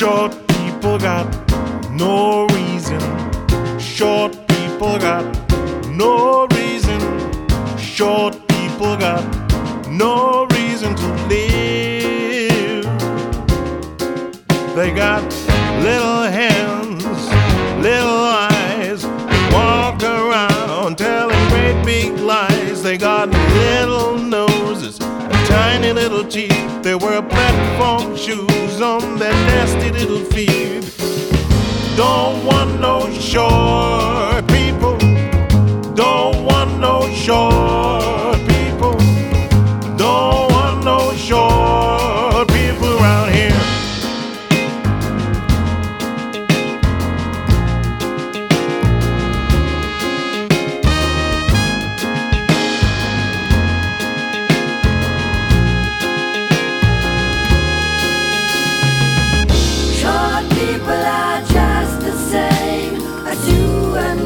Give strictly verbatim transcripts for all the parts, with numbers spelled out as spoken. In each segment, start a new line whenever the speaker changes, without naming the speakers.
Short people got no reason. Short people got no reason. Short people got no reason to live. They got little hands, little eyes, walk around telling great big lies. They got little noses and tiny little teeth. They wear platform shoes on their nasty little feet. Don't want no short people. Don't want no short people. Don't want no short people around here.
Short people are just the same as you and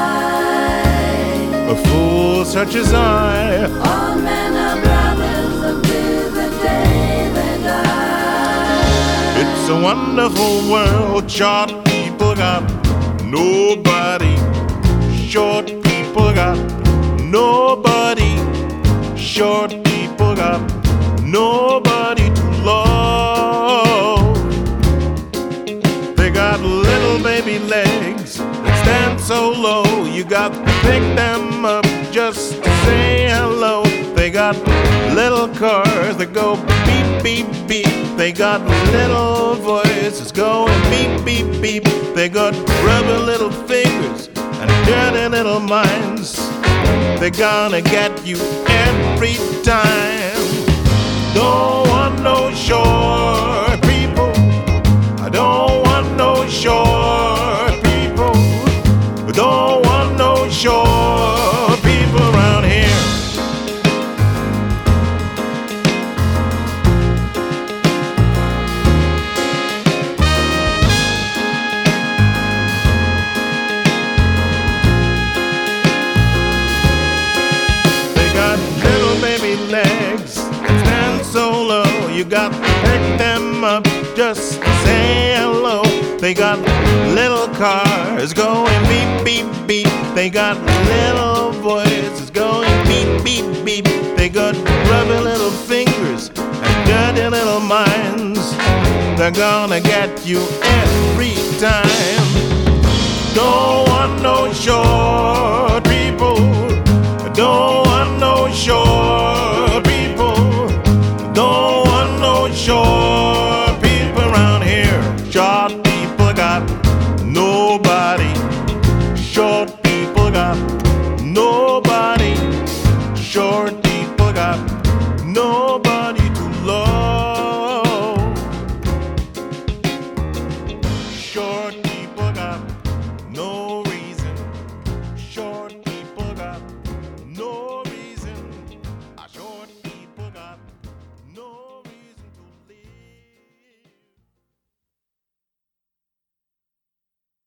I.
A fool such as I.
All men are brothers until the day they die.
It's a wonderful world. Short people got nobody. Short people got nobody. Short people got nobody to love. They got little baby legs that stand so low. You got to pick them up just to say hello. They got little cars that go beep, beep, beep. They got little voices going beep, beep, beep. They got rubber little fingers and dirty little minds. They're gonna get you every time. Don't want no short people. I don't want no short people. I don't want no short people around here. They got little baby legs that stand so low. You got to pick them up just to say hello. They got little cars going beep, beep, beep. They got little voices going beep, beep, beep. They got rubber little fingers and dirty little minds. They're gonna get you every time. Don't want no short people. Don't want no short